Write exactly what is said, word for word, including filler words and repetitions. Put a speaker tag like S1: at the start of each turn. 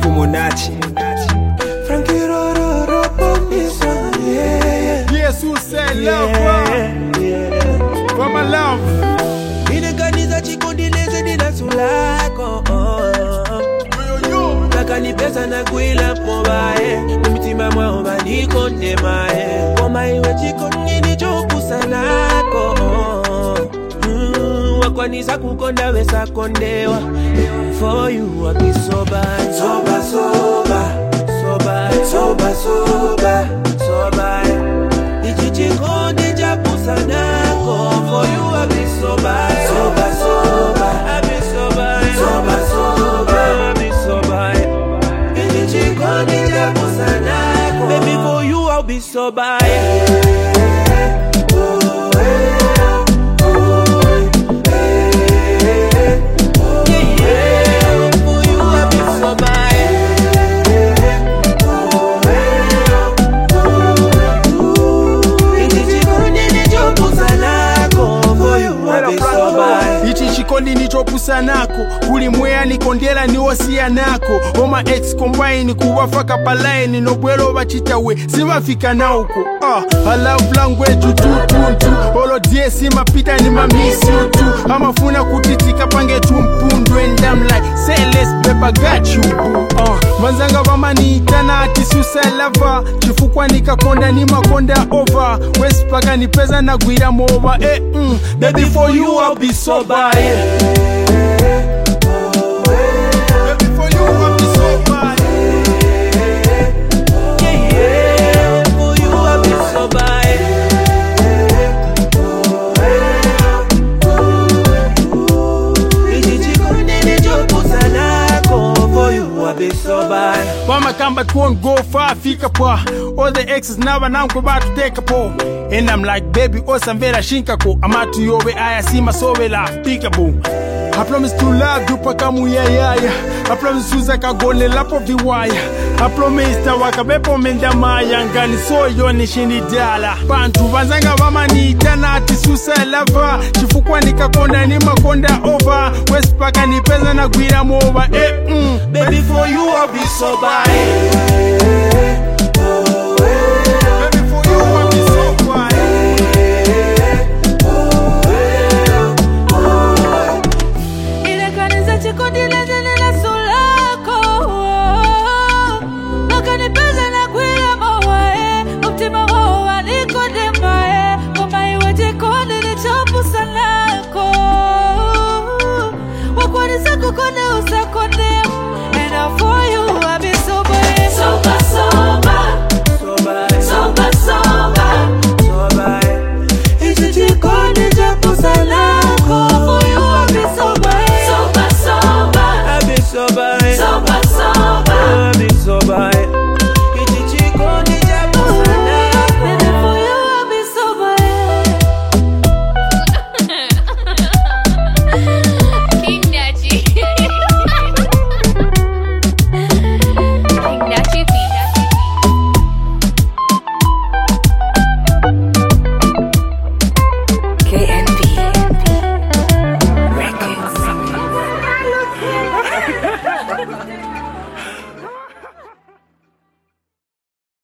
S1: Fumunachi.
S2: Frankie Roro Ropo Nisa, yeah.
S3: Yes, who said love,
S2: yeah, yeah.
S3: For my love.
S2: Inaganiza chikondileze nina sulako. Nakani pesa na kuila pobae. Mimitima mwa niko ndemae. Koma iwe chikondini choku sanako. Wakwanisa kukonda wesa kondewa. For you I be sober, sober, sober, sober, sober, sober, sober. Ichichikondi japusa nako. For you I be sober, sober, sober, I be sober, sober, sober, I be sober. Ichichikondi japusa nako. Baby, for you I'll be sober.
S3: Chikondi nichopusa nako kulimwea nikondela niwosia nako oma ex combine kuwafaka palaini nobwelo bachitawe sibafika nauko ah I love language tu tu tu olo die sima pita ni mamisi tu amafuna kutitika pange tumpundu and I'm like say let's baby got you ah manzanga bamani tana atisusa lava chifukwa nikakonda ni makonda over west paka ni pesa na gwira mova eh mm. Baby for you I'll be sober yeah. Mama come but won't go far, fika pa. All the exes now and I'm about to take a po. And I'm like, baby, oh samvera shinkako. I'm out to your way, I see my soul la peekaboo. I promise to love you pakamu ya ya ya. I promise to zaka gole lapo viwaya. I promise to wakabepo menda maya ngani so yoni shini dala. Bantu banzanga mama ni tana atisusa lava. Chifukwa nikakonda ni makonda over. West paka ni pesa na gwira mova. Eh mm.
S2: Baby for you I'll be sober.